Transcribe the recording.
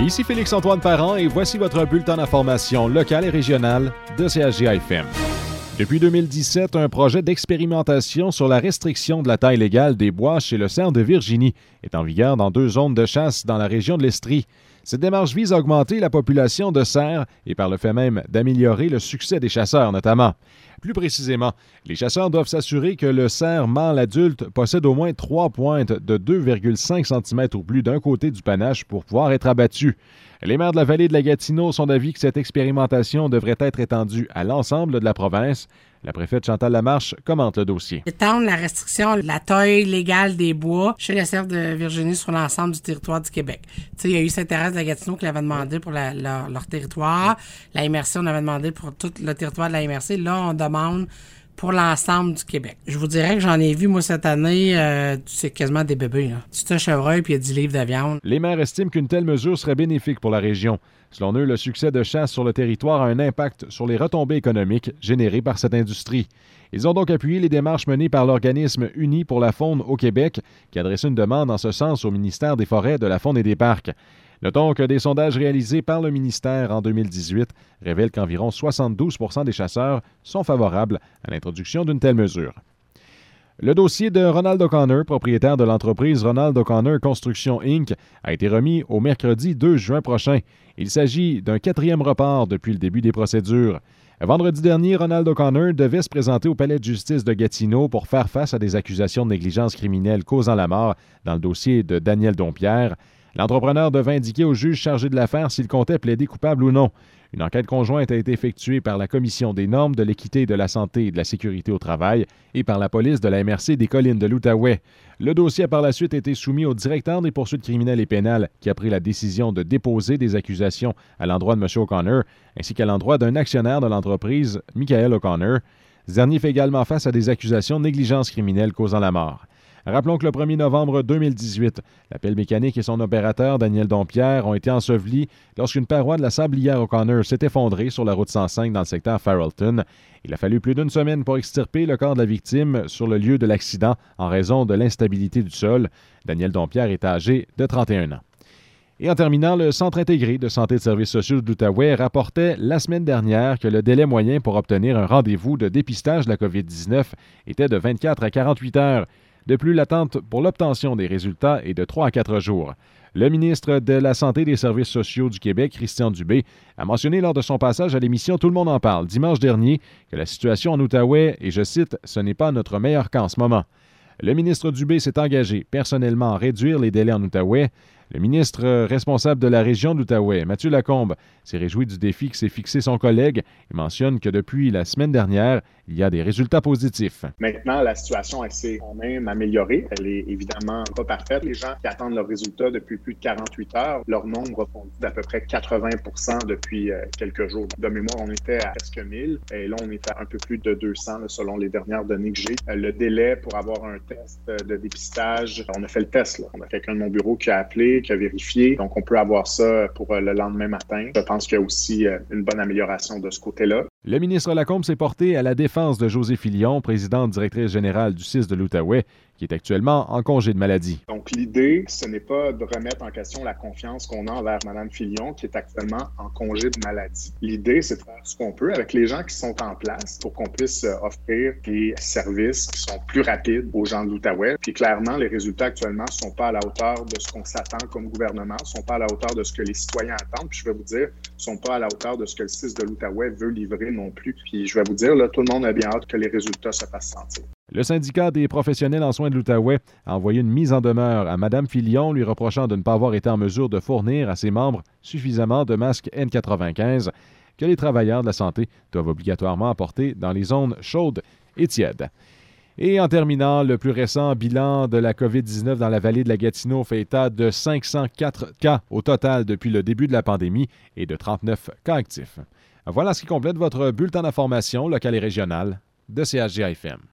Ici Félix-Antoine Parent et voici votre bulletin d'information locale et régionale de CHGA-FM. Depuis 2017, un projet d'expérimentation sur la restriction de la taille légale des bois chez le cerf de Virginie est en vigueur dans 2 zones de chasse dans la région de l'Estrie. Cette démarche vise à augmenter la population de cerfs et par le fait même d'améliorer le succès des chasseurs notamment. Plus précisément, les chasseurs doivent s'assurer que le cerf mâle adulte possède au moins 3 pointes de 2,5 cm ou plus d'un côté du panache pour pouvoir être abattu. Les maires de la vallée de la Gatineau sont d'avis que cette expérimentation devrait être étendue à l'ensemble de la province. La préfète Chantal Lamarche commente le dossier. Étendre la restriction de la taille légale des bois chez le cerf de Virginie sur l'ensemble du territoire du Québec. Tu sais, il y a eu Sainte-Thérèse de la Gatineau qui l'avait demandé pour leur territoire. La MRC, on avait demandé pour tout le territoire de la MRC. Là, on demande pour l'ensemble du Québec. Je vous dirais que j'en ai vu, moi, cette année, c'est quasiment des bébés, là. C'est un chevreuil puis il y a 10 livres de viande. Les maires estiment qu'une telle mesure serait bénéfique pour la région. Selon eux, le succès de chasse sur le territoire a un impact sur les retombées économiques générées par cette industrie. Ils ont donc appuyé les démarches menées par l'organisme Uni pour la faune au Québec, qui adresse une demande en ce sens au ministère des Forêts, de la Faune et des Parcs. Notons que des sondages réalisés par le ministère en 2018 révèlent qu'environ 72 % des chasseurs sont favorables à l'introduction d'une telle mesure. Le dossier de Ronald O'Connor, propriétaire de l'entreprise Ronald O'Connor Construction Inc., a été remis au mercredi 2 juin prochain. Il s'agit d'un 4e report depuis le début des procédures. Vendredi dernier, Ronald O'Connor devait se présenter au palais de justice de Gatineau pour faire face à des accusations de négligence criminelle causant la mort dans le dossier de Daniel Dompierre. L'entrepreneur devait indiquer au juge chargé de l'affaire s'il comptait plaider coupable ou non. Une enquête conjointe a été effectuée par la Commission des normes de l'équité, de la santé et de la sécurité au travail et par la police de la MRC des collines de l'Outaouais. Le dossier a par la suite été soumis au directeur des poursuites criminelles et pénales qui a pris la décision de déposer des accusations à l'endroit de M. O'Connor ainsi qu'à l'endroit d'un actionnaire de l'entreprise, Michael O'Connor. Ce dernier fait également face à des accusations de négligence criminelle causant la mort. Rappelons que le 1er novembre 2018, la pelle mécanique et son opérateur, Daniel Dompierre, ont été ensevelis lorsqu'une paroi de la sablière O'Connor s'est effondrée sur la route 105 dans le secteur Farrellton. Il a fallu plus d'une semaine pour extirper le corps de la victime sur le lieu de l'accident en raison de l'instabilité du sol. Daniel Dompierre est âgé de 31 ans. Et en terminant, le Centre intégré de santé et de services sociaux de l'Outaouais rapportait la semaine dernière que le délai moyen pour obtenir un rendez-vous de dépistage de la COVID-19 était de 24 à 48 heures. De plus, l'attente pour l'obtention des résultats est de 3 à 4 jours. Le ministre de la Santé et des Services sociaux du Québec, Christian Dubé, a mentionné lors de son passage à l'émission Tout le monde en parle dimanche dernier que la situation en Outaouais, et je cite, « ce n'est pas notre meilleur cas en ce moment ». Le ministre Dubé s'est engagé personnellement à réduire les délais en Outaouais. Le ministre responsable de la région d'Outaouais, Mathieu Lacombe, s'est réjoui du défi que s'est fixé son collègue et mentionne que depuis la semaine dernière, il y a des résultats positifs. Maintenant, la situation s'est quand même améliorée. Elle est évidemment pas parfaite. Les gens qui attendent leurs résultats depuis plus de 48 heures, leur nombre a fondu d'à peu près 80 % depuis quelques jours. De mémoire, on était à presque 1000 et là, on est à un peu plus de 200 là, selon les dernières données que j'ai. Le délai pour avoir un test de dépistage, on a fait le test. Là. On a quelqu'un de mon bureau qui a appelé, qui a vérifié. Donc, on peut avoir ça pour le lendemain matin. Je pense qu'il y a aussi une bonne amélioration de ce côté-là. Le ministre Lacombe s'est porté à la défense de Josée Filion, présidente directrice générale du CIS de l'Outaouais, qui est actuellement en congé de maladie. Donc, l'idée, ce n'est pas de remettre en question la confiance qu'on a envers Mme Filion, qui est actuellement en congé de maladie. L'idée, c'est de faire ce qu'on peut avec les gens qui sont en place pour qu'on puisse offrir des services qui sont plus rapides aux gens de l'Outaouais. Puis clairement, les résultats actuellement ne sont pas à la hauteur de ce qu'on s'attend comme gouvernement, ne sont pas à la hauteur de ce que les citoyens attendent. Puis je vais vous dire, ne sont pas à la hauteur de ce que le CIS de l'Outaouais veut livrer non plus. Puis je vais vous dire, là, tout le monde a bien hâte que les résultats se fassent sentir. Le syndicat des professionnels en soins de l'Outaouais a envoyé une mise en demeure à Mme Filion, lui reprochant de ne pas avoir été en mesure de fournir à ses membres suffisamment de masques N95 que les travailleurs de la santé doivent obligatoirement apporter dans les zones chaudes et tièdes. Et en terminant, le plus récent bilan de la COVID-19 dans la vallée de la Gatineau fait état de 504 cas au total depuis le début de la pandémie et de 39 cas actifs. Voilà ce qui complète votre bulletin d'information locale et régionale de CHGA-FM.